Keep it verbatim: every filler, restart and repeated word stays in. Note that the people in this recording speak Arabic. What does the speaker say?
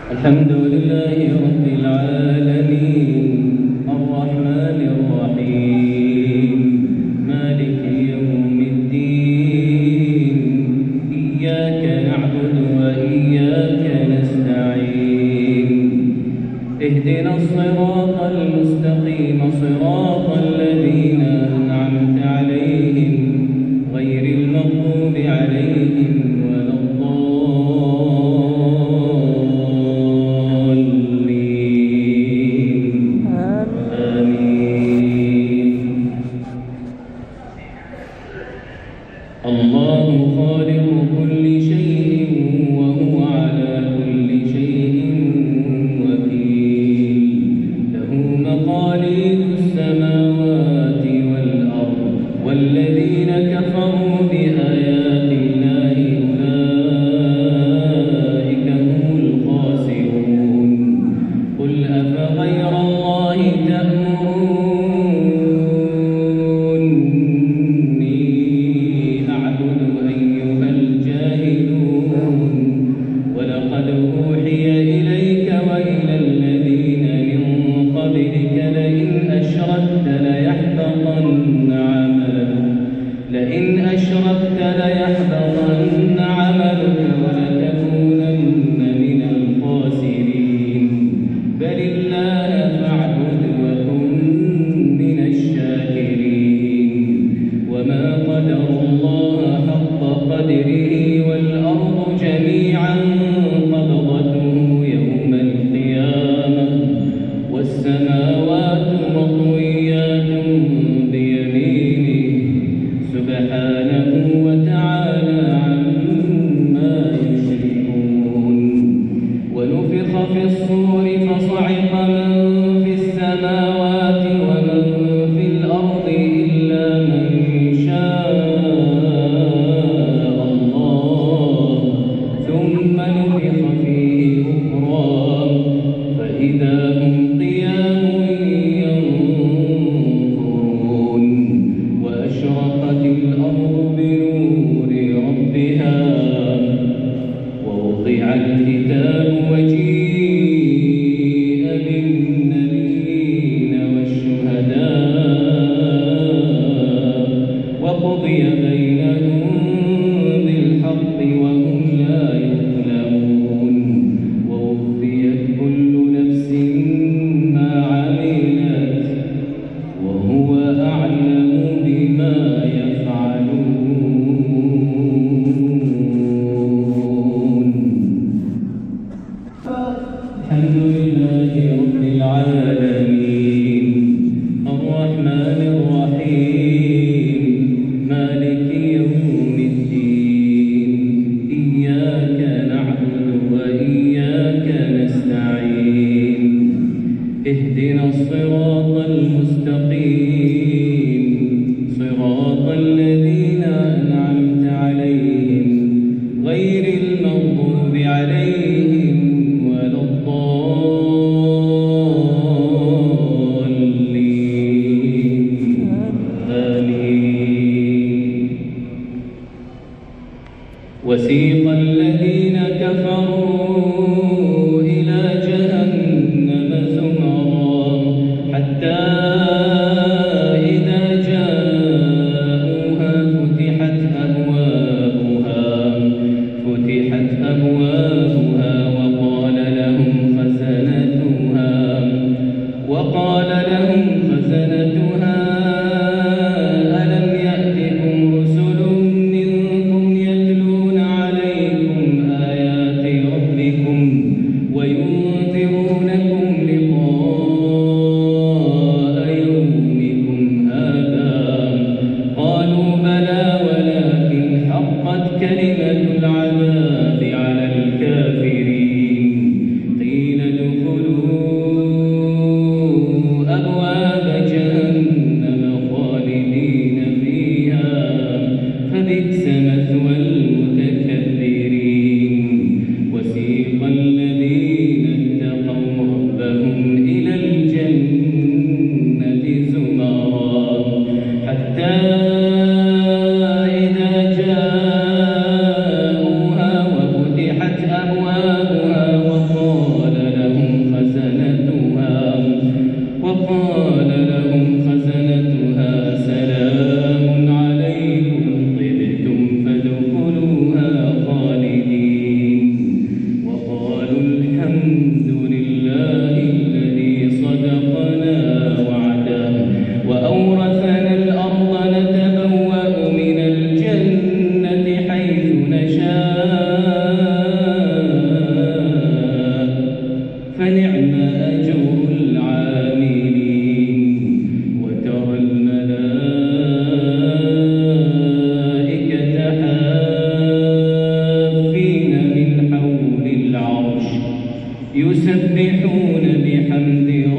الحمد لله رب العالمين الرحمن الرحيم مالك يوم الدين إياك نعبد وإياك نستعين اهدنا الصراط المستقيم صراط الذين أنعمت عليهم غير المغضوب عليهم ولا الضالين آمين. الله خالق كل شيء وهو على كل شيء وكيل له مقاليد السماوات والأرض والذين كفروا بآيات الله أولئك هم الخاسرون. قل أفغير الله تأمروني أعبد أيها الجاهلون ولقد أوحي إليك وإلى الذين من قبلك لئن أشركت ليحبطن عملك لئن أشركت ليحبطن عملك ولتكونن من الخاسرين. بل الله فاعبد وكن من الشاكرين. وما قدر الله حق قدره والأرض جميعا قبضته يوم القيامة والسماوات مطويات بيمينه سبحانه وتعالى عما يشركون. ونفخ في الصور فصعق من في السماوات ومن في الأرض إلا من شاء الله ثم نفخ فيه أخرى فإذا هم قيام ينظرون. وأشرقت الأرض بنور ربها ووضع الكتاب وجيء بالنبيين والشهداء وقضي بينهم بالحق وهم لا يظلمون. ووفيت كل نفس ما عملت وهو أعلم بما يفعلون. الحمد لله رب العالمين الرحمن الرحيم مالك يوم الدين إياك نعبد وإياك نستعين اهدنا الصراط المستقيم صراط الذين أنعمت عليهم غير المغضوب عليهم ولا الضالين آمين. وسيق الذين كفروا إلى جهنم زمرا حتى إذا جاءوها فتحت أبوابها فتحت أبوابها وقال يسبحون بحمد